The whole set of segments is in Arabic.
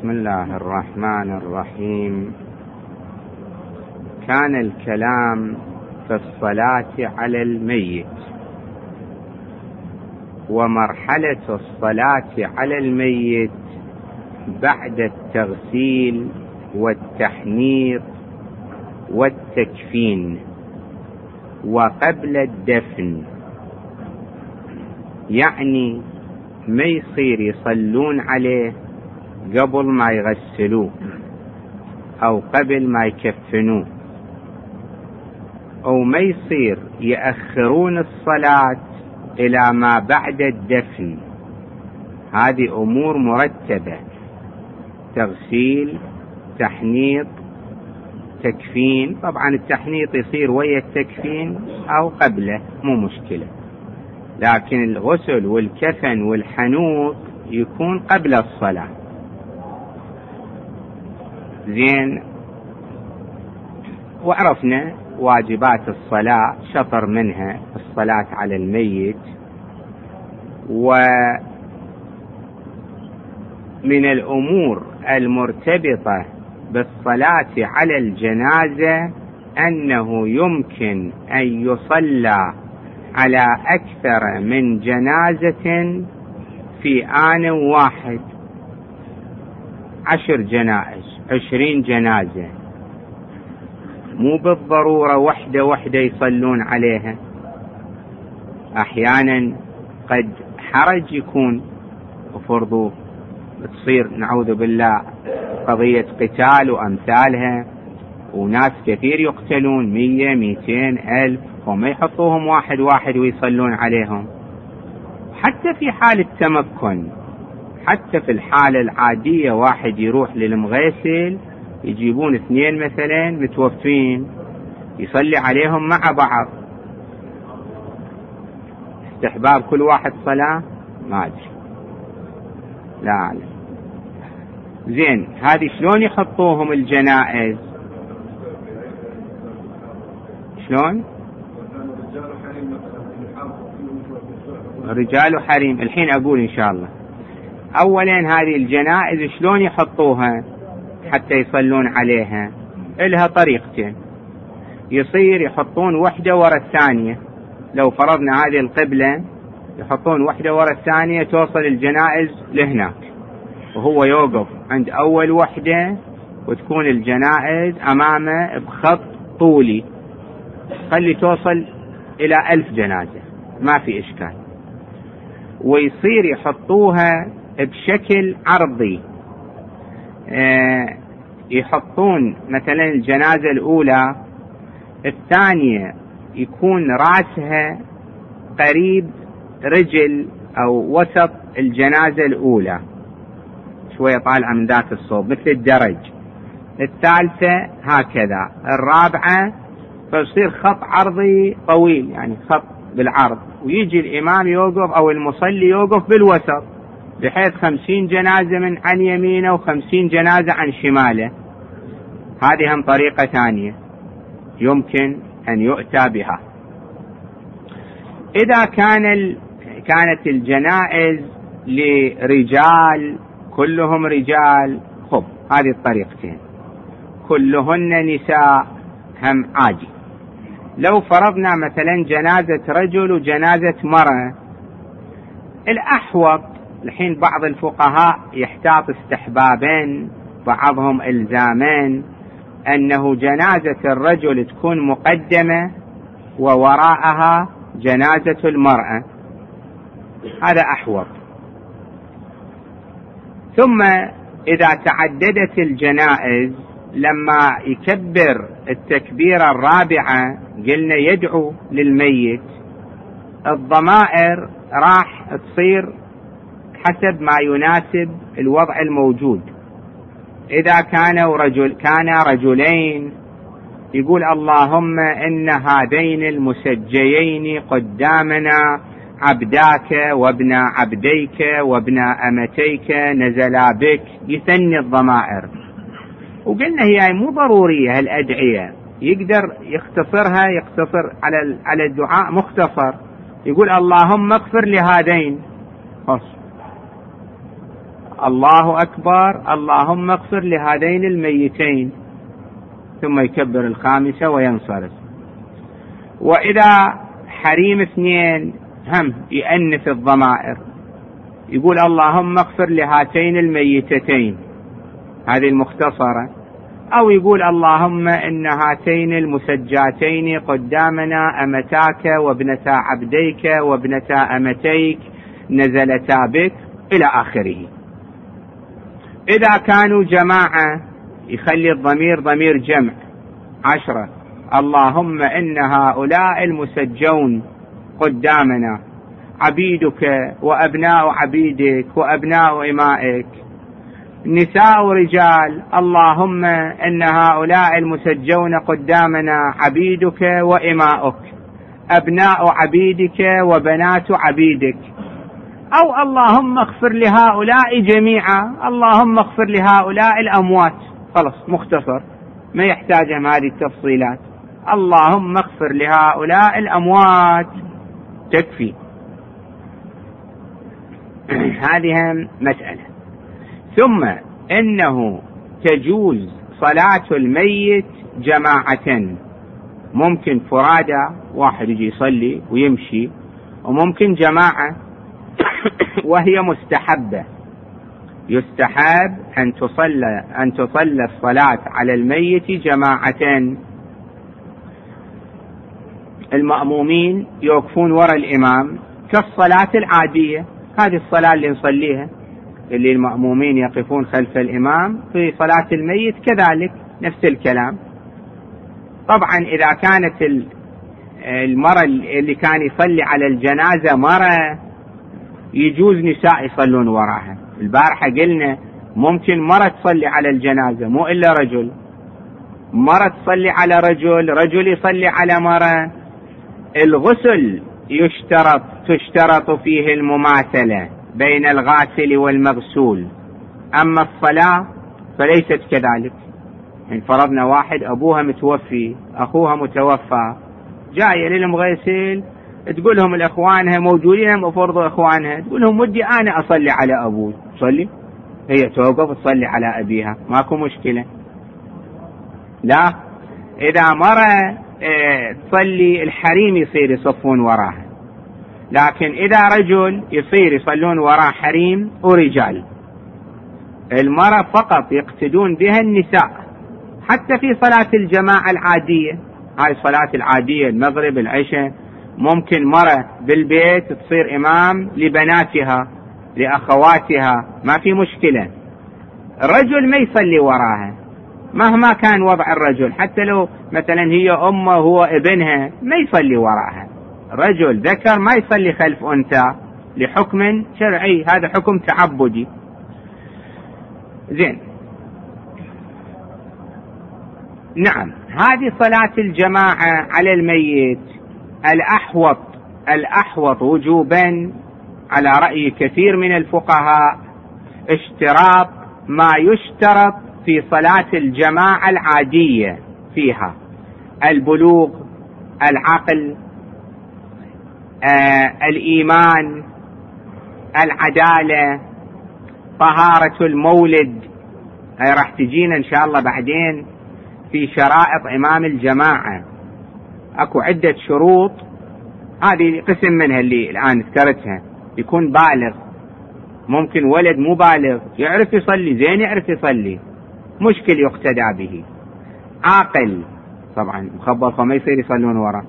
بسم الله الرحمن الرحيم. كان الكلام في الصلاة على الميت، ومرحلة الصلاة على الميت بعد التغسيل والتحنيط والتكفين وقبل الدفن. يعني ما يصير يصلون عليه قبل ما يغسلوه أو قبل ما يكفنوه، أو ما يصير يأخرون الصلاة إلى ما بعد الدفن. هذه أمور مرتبة: تغسيل، تحنيط، تكفين. طبعا التحنيط يصير ويا التكفين أو قبله، مو مشكلة، لكن الغسل والكفن والحنوط يكون قبل الصلاة. زين، وعرفنا واجبات الصلاة، شطر منها الصلاة على الميت. ومن الأمور المرتبطة بالصلاة على الجنازة أنه يمكن أن يصلى على أكثر من جنازة في آن واحد، 10 جنائز، 20 جنازة، مو بالضرورة وحدة يصلون عليها. أحيانا قد حرج يكون، وفرضوا تصير نعوذ بالله قضية قتال وأمثالها، وناس كثير يقتلون، 100 200 ألف، وما يحطوهم واحد ويصلون عليهم. حتى في حال التمكن، حتى في الحالة العادية، واحد يروح للمغسل يجيبون 2 مثلا متوفين يصلي عليهم مع بعض. استحباب كل واحد صلاة ما أدري، لا أعلم. زين، هذه شلون يحطوهم الجنائز؟ شلون؟ رجال وحريم. الحين أقول إن شاء الله. أولا هذه الجنائز شلون يحطوها حتى يصلون عليها؟ إلها طريقتين. يصير يحطون وحدة ورا الثانية. لو فرضنا هذه القبلة، يحطون وحدة ورا الثانية، توصل الجنائز لهناك، وهو يوقف عند أول وحدة، وتكون الجنائز أمامه بخط طولي، خلي توصل إلى 1000 جنازة، ما في إشكال. ويصير يحطوها بشكل عرضي. يحطون مثلا الجنازة الأولى، الثانية يكون رأسها قريب رجل أو وسط الجنازة الأولى، شوية طالعة من ذات الصوب مثل الدرج. الثالثة هكذا، الرابعة فيصير خط عرضي طويل، يعني خط بالعرض، ويجي الإمام يوقف أو المصلي يوقف بالوسط، بحيث 50 جنازة من عن يمينه و50 جنازة عن شماله. هذه هم طريقة ثانية يمكن أن يؤتى بها. إذا كانت الجنائز لرجال، كلهم رجال، خب هذه الطريقتين. كلهن نساء هم عادي. لو فرضنا مثلا جنازة رجل وجنازة مرأة، الأحوط الحين بعض الفقهاء يحتاط استحبابين، بعضهم إلزامين، أنه جنازة الرجل تكون مقدمة ووراءها جنازة المرأة، هذا أحوط. ثم إذا تعددت الجنائز، لما يكبر التكبيرة الرابعة قلنا يدعو للميت، الضمائر راح تصير حسب ما يناسب الوضع الموجود. إذا كان رجلين يقول اللهم إن هذين المسجيين قدامنا عبداك وابن عبديك وابن أمتيك نزلا بك، يثني الضمائر. وقلنا هي مو ضرورية الأدعية، يقدر يختصرها، يقتصر على الدعاء مختصر، يقول اللهم اغفر لهذين، الله أكبر اللهم اغفر لهذين الميتين، ثم يكبر الخامسة وينصرف. وإذا حريم اثنين هم يأنث الضمائر، يقول اللهم اغفر لهاتين الميتتين، هذه المختصرة، أو يقول اللهم إن هاتين المسجاتين قدامنا أمتاك وابنتا عبديك وابنتا أمتيك نزلتا بك إلى آخره. إذا كانوا جماعة يخلي الضمير ضمير جمع 10، اللهم إن هؤلاء المسجون قدامنا عبيدك وأبناء عبيدك وأبناء إمائك، نساء ورجال، اللهم إن هؤلاء المسجون قدامنا عبيدك وإماؤك، أبناء عبيدك وبنات عبيدك. أو اللهم اغفر لهؤلاء جميعا، اللهم اغفر لهؤلاء الأموات، خلص مختصر ما يحتاج هذه التفصيلات، اللهم اغفر لهؤلاء الأموات تكفي. هذه مسألة. ثم إنه تجوز صلاة الميت جماعة، ممكن فرادى واحد يجي يصلي ويمشي، وممكن جماعة وهي مستحبة، يستحب أن تصلى الصلاة على الميت جماعة. المأمومين يوقفون وراء الإمام كالصلاة العادية، هذه الصلاة اللي نصليها، اللي المأمومين يقفون خلف الإمام في صلاة الميت كذلك نفس الكلام. طبعا إذا كانت المرأة اللي كان يصلي على الجنازة مرأة يجوز نساء يصلون وراها. البارحة قلنا ممكن مرأة تصلي على الجنازة مو إلا رجل، مرأة تصلي على رجل، رجل يصلي على مرأة. الغسل تشترط فيه المماثلة بين الغاسل والمغسول، أما الصلاة فليست كذلك. إن فرضنا واحد أبوها متوفي، أخوها متوفى، جاية للمغسل تقول لهم الأخوانها موجودين، مفروض أخوانها، تقول لهم ودي أنا أصلي على أبوي، صلي، هي توقف تصلي على أبيها، ماكو مشكلة. لا، إذا مرة تصلي الحريم يصير يصفون وراها، لكن إذا رجل يصير يصلون وراء حريم ورجال. المرأة فقط يقتدون بها النساء، حتى في صلاة الجماعة العادية، هاي الصلاة العادية المغرب العشاء، ممكن مرة بالبيت تصير إمام لبناتها لأخواتها، ما في مشكلة. الرجل ما يصلي وراها مهما كان وضع الرجل، حتى لو مثلا هي أمه هو ابنها ما يصلي وراها. رجل ذكر ما يصلي خلف أنثى لحكم شرعي، هذا حكم تعبدي. زين، نعم، هذه صلاة الجماعة على الميت الأحوط وجوبا على رأي كثير من الفقهاء اشتراط ما يشترط في صلاة الجماعة العادية فيها: البلوغ، العقل، الإيمان، العدالة، طهارة المولد. هاي راح تجينا إن شاء الله بعدين في شرائط إمام الجماعة، أكو عدة شروط، هذه قسم منها اللي الآن ذكرتها. يكون بالغ، ممكن ولد مو بالغ يعرف يصلي زين، يعرف يصلي، مشكل يقتدى به. عاقل، طبعا مخبط فما يصير يصلون وراه.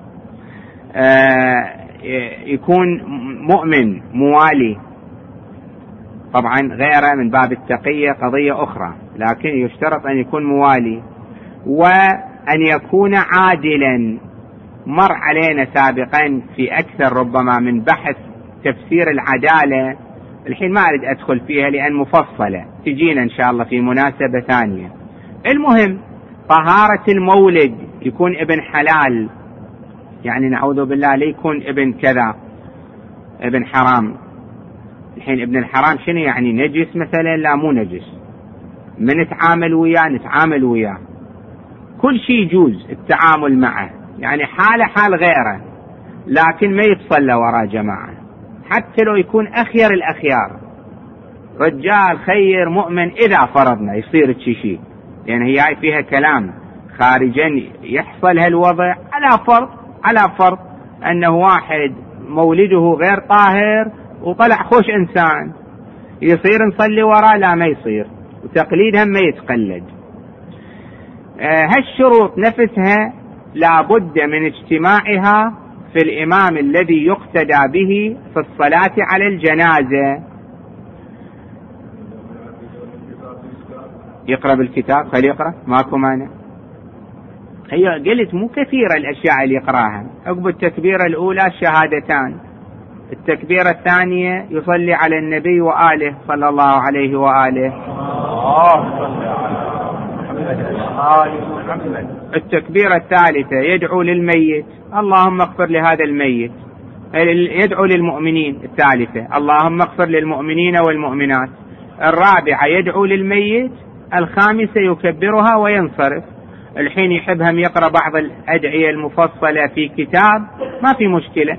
يكون مؤمن موالي، طبعا غيره من باب التقية قضية أخرى، لكن يشترط أن يكون موالي، وأن يكون عادلا. مر علينا سابقا في أكثر ربما من بحث تفسير العدالة، الحين ما أريد أدخل فيها لأن مفصلة تجينا إن شاء الله في مناسبة ثانية. المهم طهارة المولد، يكون ابن حلال، يعني نعوذ بالله لا يكون ابن كذا ابن حرام. الحين ابن الحرام شنو يعني؟ نجس مثلا؟ لا، مو نجس، من نتعامل وياه كل شيء يجوز التعامل معه، يعني حال غيره، لكن ما يتصلى وراء جماعة، حتى لو يكون أخير الأخيار، رجال خير مؤمن إذا فرضنا يصير تشيشي، يعني هي فيها كلام خارجا يحصل هالوضع على فرض أنه واحد مولده غير طاهر وطلع خوش إنسان، يصير نصلي وراه؟ لا ما يصير، وتقليدها ما يتقلد. هالشروط نفسها لابد من اجتماعها في الإمام الذي يقتدى به في الصلاة على الجنازة. يقرأ بالكتاب، خلي يقرأ، ماكو مانع. هي قلت مو كثيرة الأشياء اللي يقراها. عقب التكبيرة الأولى الشهادتان، التكبيرة الثانية يصلي على النبي وآله صلى الله عليه وآله. التكبيرة الثالثة يدعو للميت، اللهم اغفر لهذا الميت. يدعو للمؤمنين، الثالثة اللهم اغفر للمؤمنين والمؤمنات. الرابعة يدعو للميت. الخامسة يكبرها وينصرف. الحين يحبهم يقرأ بعض الأدعية المفصلة في كتاب، ما في مشكلة.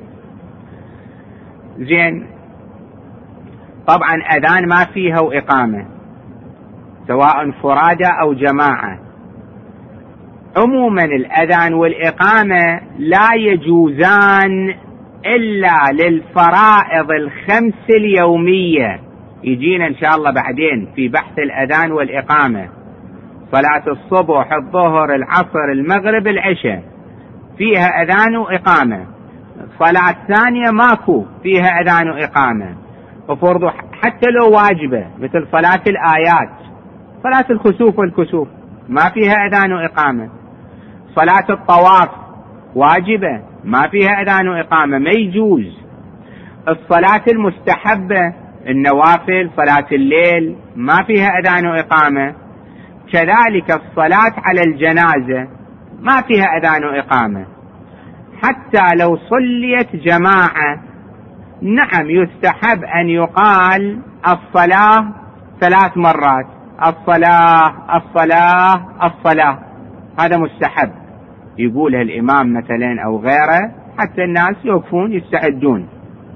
زين. طبعا أذان ما فيها وإقامة، سواء فرادى أو جماعة. عموما الأذان والإقامة لا يجوزان إلا للفرائض الخمس اليومية، يجينا إن شاء الله بعدين في بحث الأذان والإقامة. صلاة الصبح، الظهر، العصر، المغرب، العشاء فيها أذان وإقامة. صلاة ثانية ماكو فيها أذان وإقامة، وفرض حتى لو واجبة مثل صلاة الآيات، صلاة الخسوف والكسوف ما فيها أذان وإقامة. صلاة الطواف واجبة ما فيها أذان وإقامة، ما يجوز. الصلاة المستحبة، النوافل، صلاة الليل ما فيها أذان وإقامة. كذلك الصلاة على الجنازة ما فيها أذان وإقامة، حتى لو صليت جماعة. نعم يستحب أن يقال الصلاة 3 مرات، الصلاة الصلاة الصلاة، هذا مستحب يقولها الإمام مثلا أو غيره حتى الناس يوقفون يستعدون.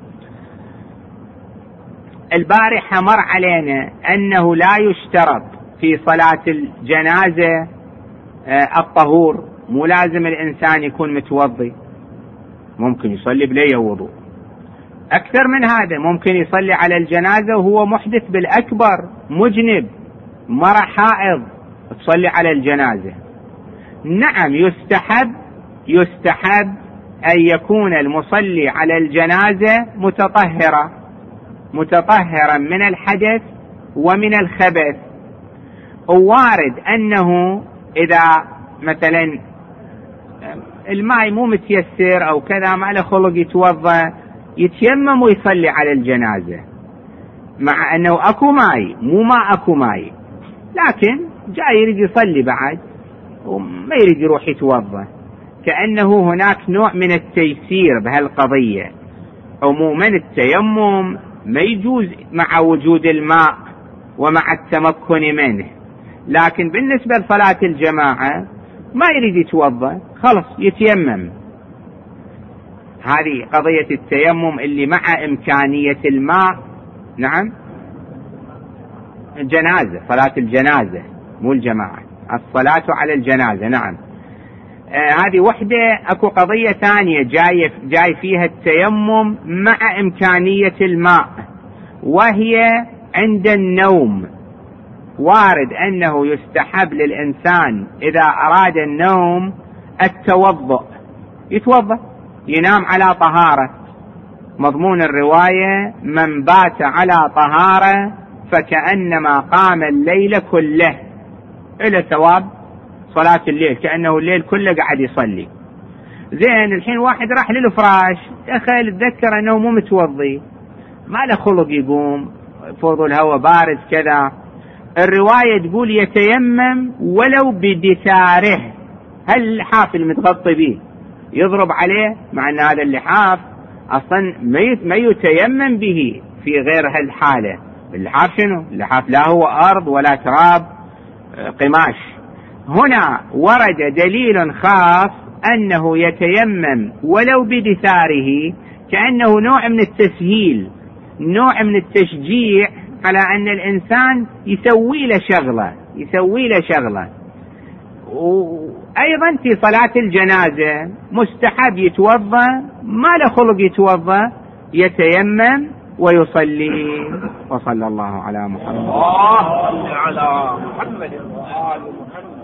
البارحة مر علينا أنه لا يشترط في صلاة الجنازة الطهور، مو لازم الإنسان يكون متوضي، ممكن يصلي بلا وضوء. أكثر من هذا، ممكن يصلي على الجنازة وهو محدث بالأكبر، مجنب، مرة حائض، تصلي على الجنازة. نعم يستحب أن يكون المصلي على الجنازة متطهرا من الحدث ومن الخبث. ووارد أنه إذا مثلا الماء مو متيسر أو كذا ما له خلق يتوضأ، يتيمم ويصلي على الجنازة، مع أنه أكو ماء، مو ما أكو ماء، لكن جاي يريد يصلي بعد وما يريد يروح يتوضأ، كأنه هناك نوع من التيسير بهالقضية. عموما التيمم ما يجوز مع وجود الماء ومع التمكن منه، لكن بالنسبة لصلاة الجماعة ما يريد يتوضأ خلص يتيمم. هذه قضية التيمم اللي مع إمكانية الماء. نعم الجنازة، صلاة الجنازة مو الجماعة، الصلاة على الجنازة. نعم هذه وحدة. أكو قضية ثانية جاي فيها التيمم مع إمكانية الماء، وهي عند النوم. وارد أنه يستحب للإنسان إذا أراد النوم التوضؤ، يتوضأ ينام على طهارة. مضمون الرواية من بات على طهارة فكأنما قام الليل كله، إلى ثواب صلاة الليل، كأنه الليل كله قاعد يصلي. زين الحين واحد راح للفراش، تخيل تذكر أنه مو متوضي، ما له خلق يقوم، فوض الهواء بارد كذا. الرواية تقول يتيمم ولو بدثاره، هل اللحاف المتغطي به يضرب عليه، مع أن هذا اللحاف أصلا ما يتيمم به في غير هالحالة. اللحاف شنو؟ اللحاف لا هو أرض ولا تراب، قماش. هنا ورد دليل خاص أنه يتيمم ولو بدثاره، كأنه نوع من التسهيل، نوع من التشجيع على أن الإنسان يسوي له شغلة. وأيضا في صلاة الجنازة مستحب يتوضأ، ما له خلق يتوضأ يتيمم ويصلي. وصلى الله على محمد.